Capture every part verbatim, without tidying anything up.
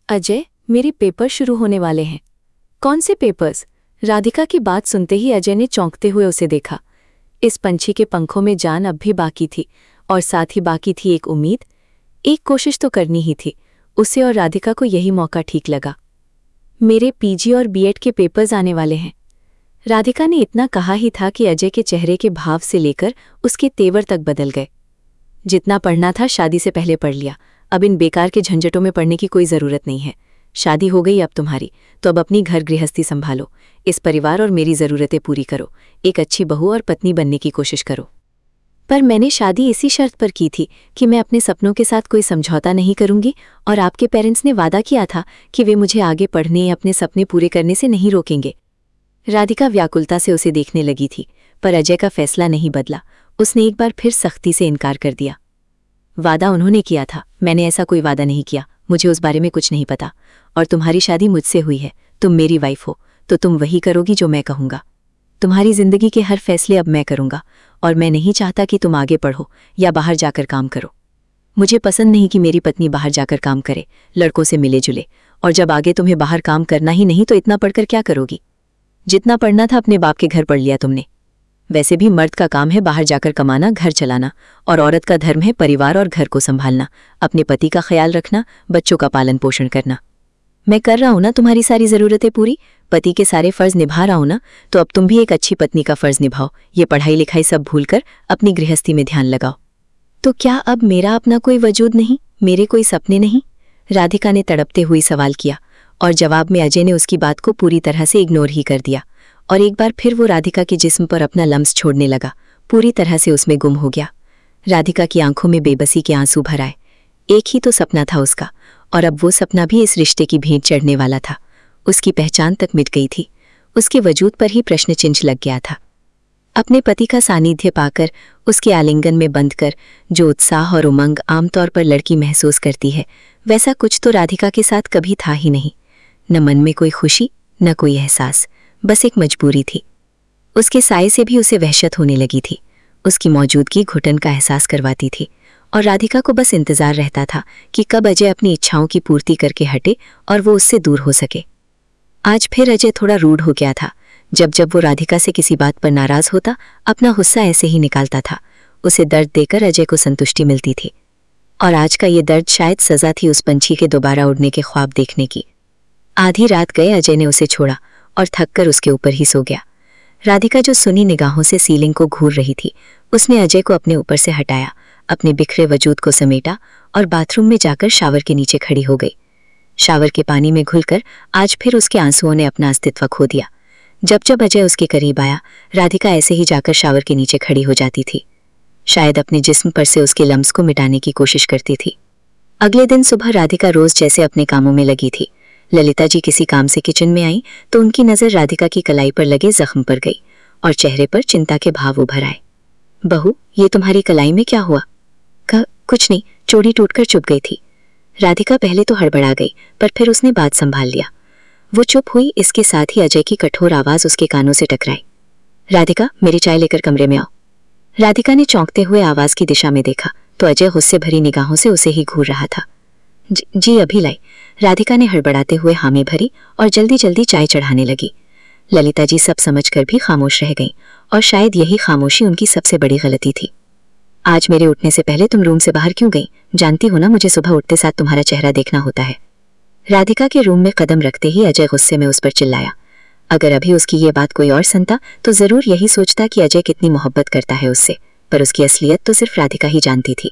अजय, मेरे पेपर शुरू होने वाले हैं। कौन से पेपर्स? राधिका की बात सुनते ही अजय ने चौंकते हुए उसे देखा। इस पंछी के पंखों में जान अब भी बाकी थी, और साथ ही बाकी थी एक उम्मीद। एक कोशिश तो करनी ही थी। उसे और राधिका को यही मौका ठीक लगा। मेरे पीजी और बीएड के पेपर्स आने वाले हैं। राधिका ने इतना कहा ही था कि अजय के चेहरे के भाव से लेकर उसके तेवर तक बदल गए। जितना पढ़ना था शादी से पहले पढ़ लिया, अब इन बेकार के झंझटों में पड़ने की कोई ज़रूरत नहीं है। शादी हो गई अब तुम्हारी, तो अब अपनी घर गृहस्थी संभालो, इस परिवार और मेरी ज़रूरतें पूरी करो, एक अच्छी बहू और पत्नी बनने की कोशिश करो। पर मैंने शादी इसी शर्त पर की थी कि मैं अपने सपनों के साथ कोई समझौता नहीं करूंगी, और आपके पेरेंट्स ने वादा किया था कि वे मुझे आगे पढ़ने या अपने सपने पूरे करने से नहीं रोकेंगे। राधिका व्याकुलता से उसे देखने लगी थी, पर अजय का फैसला नहीं बदला। उसने एक बार फिर सख्ती से इनकार कर दिया। वादा उन्होंने किया था, मैंने ऐसा कोई वादा नहीं किया। मुझे उस बारे में कुछ नहीं पता, और तुम्हारी शादी मुझसे हुई है। तुम मेरी वाइफ हो, तो तुम वही करोगी जो मैं कहूँगा। तुम्हारी जिंदगी के हर फैसले अब मैं करूँगा, और मैं नहीं चाहता कि तुम आगे पढ़ो या बाहर जाकर काम करो। मुझे पसंद नहीं कि मेरी पत्नी बाहर जाकर काम करे, लड़कों से मिले जुले, और जब आगे तुम्हें बाहर काम करना ही नहीं तो इतना पढ़कर क्या करोगी? जितना पढ़ना था अपने बाप के घर पढ़ लिया तुमने। वैसे भी मर्द का काम है बाहर जाकर कमाना, घर चलाना, और औरत का धर्म है परिवार और घर को संभालना, अपने पति का ख्याल रखना, बच्चों का पालन पोषण करना। मैं कर रहा हूं ना तुम्हारी सारी ज़रूरतें पूरी, पति के सारे फ़र्ज़ निभा रहा हूं ना, तो अब तुम भी एक अच्छी पत्नी का फ़र्ज़ निभाओ। ये पढ़ाई लिखाई सब भूलकर अपनी गृहस्थी में ध्यान लगाओ। तो क्या अब मेरा अपना कोई वजूद नहीं, मेरे कोई सपने नहीं? राधिका ने तड़पते हुए सवाल किया, और जवाब में अजय ने उसकी बात को पूरी तरह से इग्नोर ही कर दिया। और एक बार फिर वो राधिका के जिस्म पर अपना लम्स छोड़ने लगा, पूरी तरह से उसमें गुम हो गया। राधिका की आंखों में बेबसी के आंसू भर आए। एक ही तो सपना था उसका, और अब वो सपना भी इस रिश्ते की भेंट चढ़ने वाला था। उसकी पहचान तक मिट गई थी, उसके वजूद पर ही प्रश्न चिन्ह लग गया था। अपने पति का सानिध्य पाकर, उसके आलिंगन में बंध कर जो उत्साह और उमंग आमतौर पर लड़की महसूस करती है, वैसा कुछ तो राधिका के साथ कभी था ही नहीं। न मन में कोई खुशी, न कोई एहसास, बस एक मजबूरी थी। उसके साये से भी उसे वहशत होने लगी थी। उसकी मौजूदगी घुटन का एहसास करवाती थी, और राधिका को बस इंतजार रहता था कि कब अजय अपनी इच्छाओं की पूर्ति करके हटे और वो उससे दूर हो सके। आज फिर अजय थोड़ा रूड हो गया था। जब जब वो राधिका से किसी बात पर नाराज होता, अपना गुस्सा ऐसे ही निकालता था। उसे दर्द देकर अजय को संतुष्टि मिलती थी, और आज का ये दर्द शायद सजा थी उस पंछी के दोबारा उड़ने के ख्वाब देखने की। आधी रात गए अजय ने उसे छोड़ा और थककर उसके ऊपर ही सो गया। राधिका जो सुनी निगाहों से सीलिंग को घूर रही थी, उसने अजय को अपने ऊपर से हटाया, अपने बिखरे वजूद को समेटा और बाथरूम में जाकर शावर के नीचे खड़ी हो गई। शावर के पानी में घुलकर आज फिर उसके आंसुओं ने अपना अस्तित्व खो दिया। जब जब अजय उसके करीब आया, राधिका ऐसे ही जाकर शावर के नीचे खड़ी हो जाती थी, शायद अपने जिस्म पर से उसके लम्स को मिटाने की कोशिश करती थी। अगले दिन सुबह राधिका रोज जैसे अपने कामों में लगी थी। ललिता जी किसी काम से किचन में आई तो उनकी नज़र राधिका की कलाई पर लगे जख्म पर गई, और चेहरे पर चिंता के भाव उभर आए। बहू, ये तुम्हारी कलाई में क्या हुआ? कहा, कुछ नहीं, चोटी टूटकर चुभ गई थी। राधिका पहले तो हड़बड़ा गई, पर फिर उसने बात संभाल लिया। वो चुप हुई, इसके साथ ही अजय की कठोर आवाज उसके कानों से टकराई। राधिका, मेरी चाय लेकर कमरे में आओ। राधिका ने चौंकते हुए आवाज की दिशा में देखा तो अजय गुस्से भरी निगाहों से उसे ही घूर रहा था। जी, जी अभी लाई। राधिका ने हड़बड़ाते हुए हामी भरी और जल्दी जल्दी चाय चढ़ाने लगी। ललिता जी सब समझकर भी खामोश रह गईं, और शायद यही खामोशी उनकी सबसे बड़ी गलती थी। आज मेरे उठने से पहले तुम रूम से बाहर क्यों गई? जानती हो ना, मुझे सुबह उठते साथ तुम्हारा चेहरा देखना होता है। राधिका के रूम में कदम रखते ही अजय गुस्से में उस पर चिल्लाया। अगर अभी उसकी ये बात कोई और सुनता तो जरूर यही सोचता कि अजय कितनी मोहब्बत करता है उससे, पर उसकी असलियत तो सिर्फ राधिका ही जानती थी।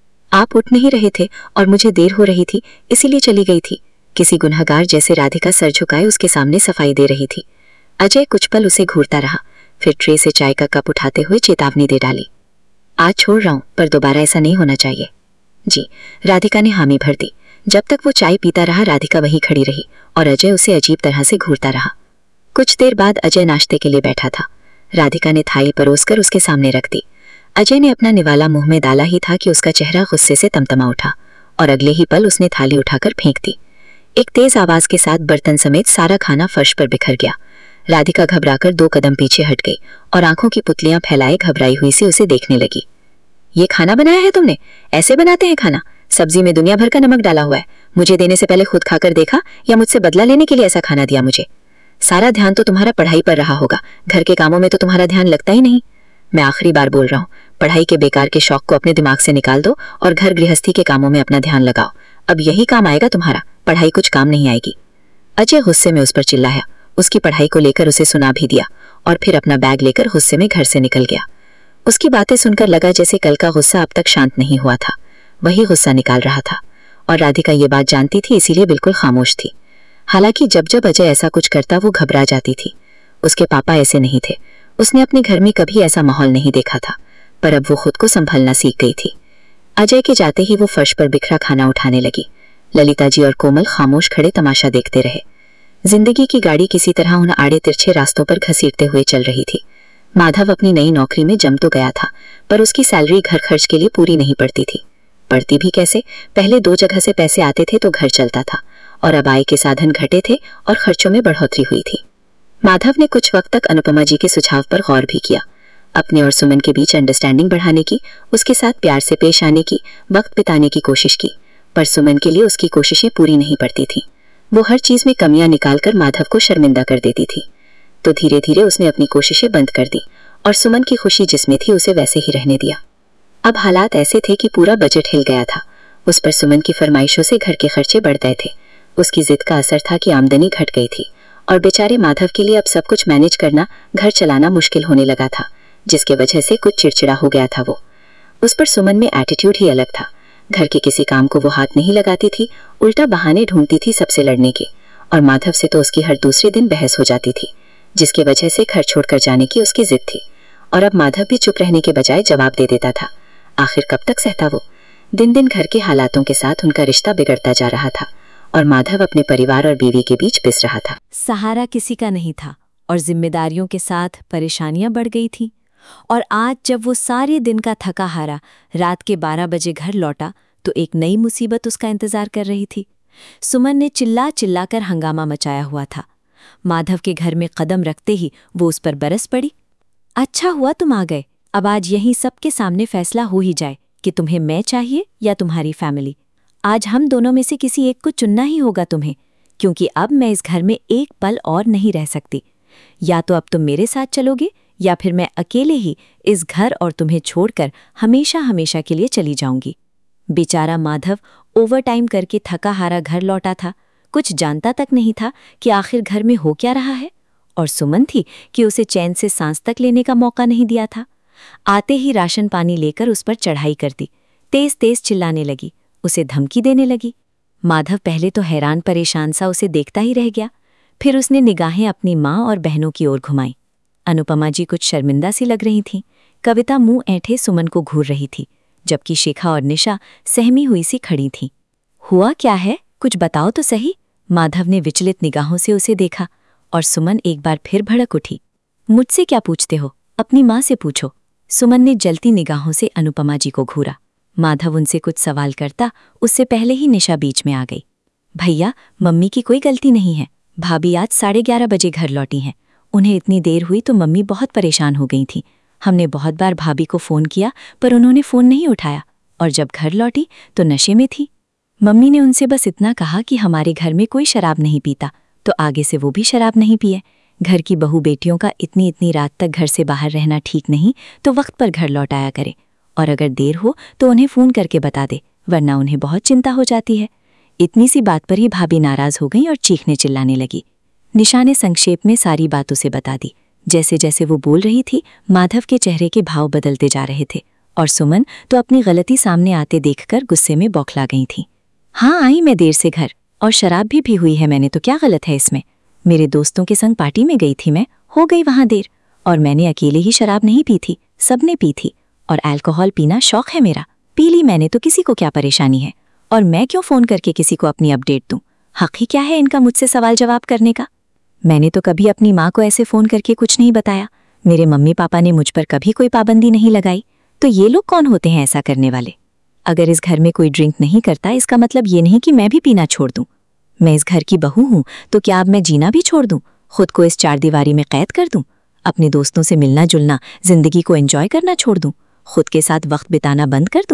आप उठ नहीं रहे थे और मुझे देर हो रही थी, इसीलिए चली गई थी। किसी गुनहगार जैसे राधिका सर झुकाए उसके सामने सफाई दे रही थी। अजय कुछ पल उसे घूरता रहा, फिर ट्रे से चाय का कप उठाते हुए चेतावनी दे डाली। आज छोड़ रहा हूं, पर दोबारा ऐसा नहीं होना चाहिए। जी, राधिका ने हामी भर दी। जब तक वो चाय पीता रहा, राधिका वहीं खड़ी रही और अजय उसे अजीब तरह से घूरता रहा। कुछ देर बाद अजय नाश्ते के लिए बैठा था। राधिका ने थाली परोसकर उसके सामने रख दी। अजय ने अपना निवाला मुंह में डाला ही था कि उसका चेहरा गुस्से से तमतमा उठा, और अगले ही पल उसने थाली उठाकर फेंक दी। एक तेज आवाज के साथ बर्तन समेत सारा खाना फर्श पर बिखर गया। राधिका घबराकर दो कदम पीछे हट गई और आंखों की पुतलियां फैलाए घबराई हुई सी उसे देखने लगी। ये खाना बनाया है तुमने? ऐसे बनाते हैं खाना? सब्जी में दुनिया भर का नमक डाला हुआ है। मुझे देने से पहले खुद खाकर देखा या मुझसे बदला लेने के लिए ऐसा खाना दिया मुझे? सारा ध्यान तो तुम्हारा पढ़ाई पर रहा होगा, घर के कामों में तो तुम्हारा ध्यान लगता ही नहीं। मैं आखिरी बार बोल रहा हूँ, पढ़ाई के बेकार के शौक को अपने दिमाग से निकाल दो और घर गृहस्थी के कामों में अपना ध्यान लगाओ। अब यही काम आएगा तुम्हारा, पढ़ाई कुछ काम नहीं आएगी। अजय गुस्से में उस पर चिल्लाया। उसकी पढ़ाई को लेकर उसे सुना भी दिया और फिर अपना बैग लेकर गुस्से में घर से निकल गया। उसकी बातें सुनकर लगा जैसे कल का गुस्सा अब तक शांत नहीं हुआ था, वही गुस्सा निकाल रहा था। और राधिका ये बात जानती थी, इसीलिए बिल्कुल खामोश थी। हालांकि जब जब अजय ऐसा कुछ करता वो घबरा जाती थी। उसके पापा ऐसे नहीं थे, उसने अपने घर में कभी ऐसा माहौल नहीं देखा था, पर अब वो खुद को संभलना सीख गई थी। अजय के जाते ही वो फर्श पर बिखरा खाना उठाने लगी। ललिता जी और कोमल खामोश खड़े तमाशा देखते रहे। जिंदगी की गाड़ी किसी तरह उन आड़े तिरछे रास्तों पर घसीटते हुए चल रही थी। माधव अपनी नई नौकरी में जम तो गया था, पर उसकी सैलरी घर खर्च के लिए पूरी नहीं पड़ती थी। पड़ती भी कैसे? पहले दो जगह से पैसे आते थे तो घर चलता था, और अब आय के साधन घटे थे और खर्चों में बढ़ोतरी हुई थी। माधव ने कुछ वक्त तक अनुपमा जी के सुझाव पर गौर भी किया। अपने और सुमन के बीच अंडरस्टैंडिंग बढ़ाने की, उसके साथ प्यार से पेश आने की, वक्त बिताने की कोशिश की, पर सुमन के लिए उसकी कोशिशें पूरी नहीं पड़ती थी। वो हर चीज में कमियां निकालकर माधव को शर्मिंदा कर देती थी। तो धीरे धीरे उसने अपनी कोशिशें बंद कर दी और सुमन की खुशी जिसमें थी उसे वैसे ही रहने दिया। अब हालात ऐसे थे कि पूरा बजट हिल गया था। उस पर सुमन की फरमाइशों से घर के खर्चे बढ़ गए थे। उसकी जिद का असर था कि आमदनी घट गई थी और बेचारे माधव के लिए अब सब कुछ मैनेज करना, घर चलाना मुश्किल होने लगा था, जिसके वजह से कुछ चिड़चिड़ा हो गया था वो। उस पर सुमन में एटीट्यूड ही अलग था। घर के किसी काम को वो हाथ नहीं लगाती थी, उल्टा बहाने ढूंढती थी सबसे लड़ने के, और माधव से तो उसकी हर दूसरे दिन बहस हो जाती थी, जिसकी वजह से घर छोड़कर जाने की उसकी जिद थी। और अब माधव भी चुप रहने के बजाय जवाब दे देता था। आखिर कब तक सहता वो? दिन दिन घर के हालातों के साथ उनका रिश्ता बिगड़ता जा रहा था और माधव अपने परिवार और बीवी के बीच पिस रहा था। सहारा किसी का नहीं था और जिम्मेदारियों के साथ परेशानियां बढ़ गई थी। और आज जब वो सारे दिन का थका हारा रात के बारह बजे घर लौटा तो एक नई मुसीबत उसका इंतजार कर रही थी। सुमन ने चिल्ला चिल्ला कर हंगामा मचाया हुआ था। माधव के घर में कदम रखते ही वो उस पर बरस पड़ी। अच्छा हुआ तुम आ गए, अब आज यहीं सबके सामने फैसला हो ही जाए कि तुम्हें मैं चाहिए या तुम्हारी फैमिली। आज हम दोनों में से किसी एक को चुनना ही होगा तुम्हें, क्योंकि अब मैं इस घर में एक पल और नहीं रह सकती। या तो अब तुम मेरे साथ चलोगे या फिर मैं अकेले ही इस घर और तुम्हें छोड़कर हमेशा हमेशा के लिए चली जाऊंगी। बेचारा माधव ओवरटाइम करके थका हारा घर लौटा था, कुछ जानता तक नहीं था कि आखिर घर में हो क्या रहा है। और सुमन थी कि उसे चैन से सांस तक लेने का मौका नहीं दिया था। आते ही राशन पानी लेकर उस पर चढ़ाई कर दी, तेज तेज चिल्लाने लगी, उसे धमकी देने लगी। माधव पहले तो हैरान परेशान सा उसे देखता ही रह गया, फिर उसने निगाहें अपनी माँ और बहनों की ओर घुमाई। अनुपमा जी कुछ शर्मिंदा सी लग रही थीं। कविता मुंह ऐंठे सुमन को घूर रही थी, जबकि शिखा और निशा सहमी हुई सी खड़ी थीं। हुआ क्या है, कुछ बताओ तो सही। माधव ने विचलित निगाहों से उसे देखा और सुमन एक बार फिर भड़क उठी। मुझसे क्या पूछते हो, अपनी माँ से पूछो। सुमन ने जलती निगाहों से अनुपमा जी को घूरा। माधव उनसे कुछ सवाल करता उससे पहले ही निशा बीच में आ गई। भैया, मम्मी की कोई गलती नहीं है। भाभी आज साढ़े ग्यारह बजे घर लौटी हैं। उन्हें इतनी देर हुई तो मम्मी बहुत परेशान हो गई थी। हमने बहुत बार भाभी को फ़ोन किया पर उन्होंने फ़ोन नहीं उठाया, और जब घर लौटी तो नशे में थी। मम्मी ने उनसे बस इतना कहा कि हमारे घर में कोई शराब नहीं पीता, तो आगे से वो भी शराब नहीं पिए। घर की बहू बेटियों का इतनी इतनी रात तक घर से बाहर रहना ठीक नहीं, तो वक्त पर घर लौटाया करे, और अगर देर हो तो उन्हें फ़ोन करके बता दे, वरना उन्हें बहुत चिंता हो जाती है। इतनी सी बात पर ही भाभी नाराज़ हो गई और चीखने चिल्लाने लगी। निशा ने संक्षेप में सारी बात उसे बता दी। जैसे जैसे वो बोल रही थी, माधव के चेहरे के भाव बदलते जा रहे थे, और सुमन तो अपनी गलती सामने आते देखकर गुस्से में बौखला गई थी। हाँ, आई मैं देर से घर, और शराब भी पी हुई है मैंने, तो क्या गलत है इसमें? मेरे दोस्तों के संग पार्टी में गई थी मैं, हो गई वहाँ देर, और मैंने अकेले ही शराब नहीं पी थी, सबने पी थी, और अल्कोहल पीना शौक है मेरा। पी ली मैंने तो किसी को क्या परेशानी है, और मैं क्यों फ़ोन करके किसी को अपनी अपडेट दूँ? हक ही क्या है इनका मुझसे सवाल जवाब करने का? मैंने तो कभी अपनी माँ को ऐसे फ़ोन करके कुछ नहीं बताया। मेरे मम्मी पापा ने मुझ पर कभी कोई पाबंदी नहीं लगाई, तो ये लोग कौन होते हैं ऐसा करने वाले? अगर इस घर में कोई ड्रिंक नहीं करता, इसका मतलब ये नहीं कि मैं भी पीना छोड़ दूं। मैं इस घर की बहू हूं, तो क्या अब मैं जीना भी छोड़ दूं? खुद को इस चार दीवारी में कैद कर दूं? अपने दोस्तों से मिलना जुलना, जिंदगी को एंजॉय करना छोड़ दूं? खुद के साथ वक्त बिताना बंद कर दूं?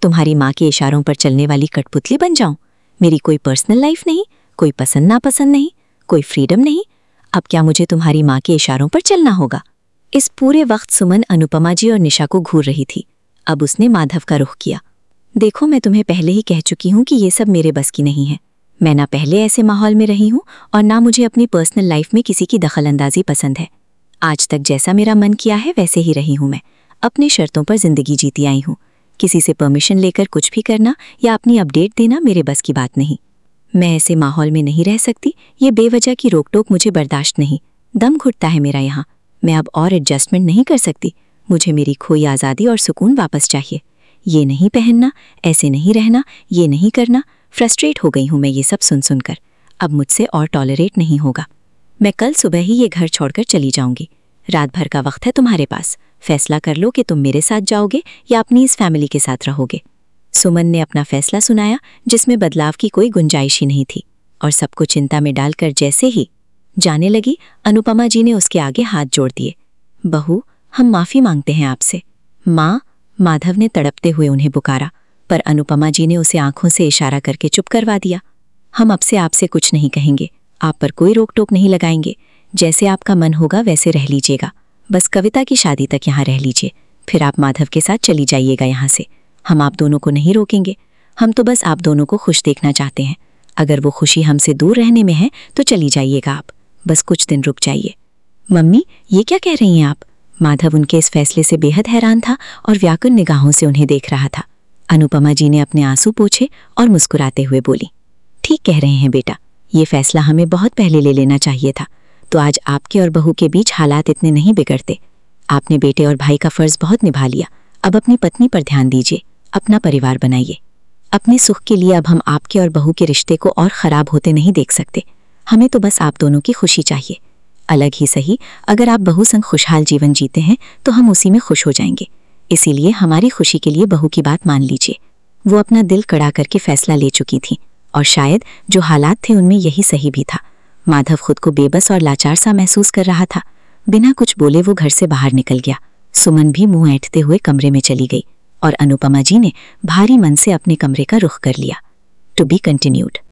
तुम्हारी माँ के इशारों पर चलने वाली कठपुतली बन जाऊं? मेरी कोई पर्सनल लाइफ नहीं, कोई पसंद नापसंद नहीं, कोई फ्रीडम नहीं। अब क्या मुझे तुम्हारी माँ के इशारों पर चलना होगा? इस पूरे वक्त सुमन अनुपमा जी और निशा को घूर रही थी। अब उसने माधव का रुख किया। देखो, मैं तुम्हें पहले ही कह चुकी हूँ कि ये सब मेरे बस की नहीं है। मैं ना पहले ऐसे माहौल में रही हूँ और ना मुझे अपनी पर्सनल लाइफ में किसी की दखलंदाजी पसंद है। आज तक जैसा मेरा मन किया है वैसे ही रही हूँ मैं। अपनी शर्तों पर जिंदगी जीती आई हूँ। किसी से परमिशन लेकर कुछ भी करना या अपनी अपडेट देना मेरे बस की बात नहीं। मैं ऐसे माहौल में नहीं रह सकती। ये बेवजह की रोक टोक मुझे बर्दाश्त नहीं। दम घुटता है मेरा यहाँ। मैं अब और एडजस्टमेंट नहीं कर सकती। मुझे मेरी खोई आज़ादी और सुकून वापस चाहिए। ये नहीं पहनना, ऐसे नहीं रहना, ये नहीं करना। फ्रस्ट्रेट हो गई हूँ मैं ये सब सुन सुनकर। अब मुझसे और टॉलरेट नहीं होगा। मैं कल सुबह ही ये घर छोड़कर चली जाऊंगी। रात भर का वक्त है तुम्हारे पास। फैसला कर लो कि तुम मेरे साथ जाओगे या अपनी इस फैमिली के साथ रहोगे। सुमन ने अपना फैसला सुनाया, जिसमें बदलाव की कोई गुंजाइश ही नहीं थी। और सबको चिंता में डालकर जैसे ही जाने लगी, अनुपमा जी ने उसके आगे हाथ जोड़ दिए। बहू, हम माफ़ी मांगते हैं आपसे। माँ, माधव ने तड़पते हुए उन्हें पुकारा, पर अनुपमा जी ने उसे आंखों से इशारा करके चुप करवा दिया। हम अब से आपसे कुछ नहीं कहेंगे, आप पर कोई रोक टोक नहीं लगाएंगे। जैसे आपका मन होगा वैसे रह लीजिएगा। बस कविता की शादी तक यहाँ रह लीजिए, फिर आप माधव के साथ चली जाइएगा यहाँ से। हम आप दोनों को नहीं रोकेंगे। हम तो बस आप दोनों को खुश देखना चाहते हैं। अगर वो खुशी हमसे दूर रहने में है तो चली जाइएगा आप। बस कुछ दिन रुक जाइए। मम्मी, ये क्या कह रही हैं आप? माधव उनके इस फैसले से बेहद हैरान था और व्याकुल निगाहों से उन्हें देख रहा था। अनुपमा जी ने अपने आंसू पोंछे और मुस्कुराते हुए बोली, ठीक कह रहे हैं बेटा, ये फैसला हमें बहुत पहले ले लेना चाहिए था, तो आज आपके और बहू के बीच हालात इतने नहीं बिगड़ते। आपने बेटे और भाई का फर्ज बहुत निभा लिया। अब अपनी पत्नी पर ध्यान दीजिए, अपना परिवार बनाइए। अपने सुख के लिए अब हम आपके और बहू के रिश्ते को और ख़राब होते नहीं देख सकते। हमें तो बस आप दोनों की खुशी चाहिए। अलग ही सही, अगर आप बहू संग खुशहाल जीवन जीते हैं तो हम उसी में खुश हो जाएंगे। इसीलिए हमारी खुशी के लिए बहू की बात मान लीजिए। वो अपना दिल कड़ा करके फैसला ले चुकी थी और शायद जो हालात थे उनमें यही सही भी था। माधव खुद को बेबस और लाचार सा महसूस कर रहा था। बिना कुछ बोले वो घर से बाहर निकल गया। सुमन भी मुंह ऐंठते हुए कमरे में चली गई और अनुपमा जी ने भारी मन से अपने कमरे का रुख कर लिया। To be continued.